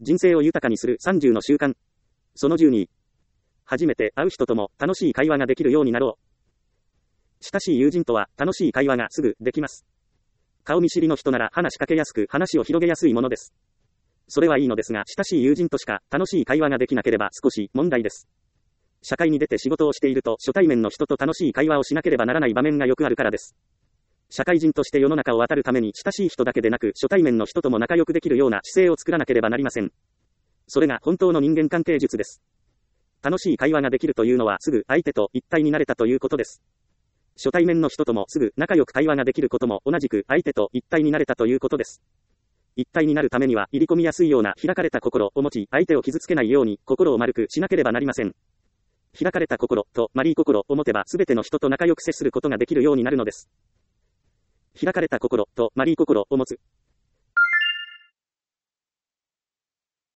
人生を豊かにする30の習慣。その12。初めて会う人とも楽しい会話ができるようになろう。親しい友人とは楽しい会話がすぐできます。顔見知りの人なら話しかけやすく話を広げやすいものです。それはいいのですが、親しい友人としか楽しい会話ができなければ少し問題です。社会に出て仕事をしていると初対面の人と楽しい会話をしなければならない場面がよくあるからです。社会人として世の中を渡るために親しい人だけでなく初対面の人とも仲良くできるような姿勢を作らなければなりません。それが本当の人間関係術です。楽しい会話ができるというのはすぐ相手と一体になれたということです。初対面の人ともすぐ仲良く会話ができることも同じく相手と一体になれたということです。一体になるためには入り込みやすいような開かれた心を持ち、相手を傷つけないように心を丸くしなければなりません。開かれた心と丸い心を持てばすべての人と仲良く接することができるようになるのです。開かれた心と丸い心を持つ。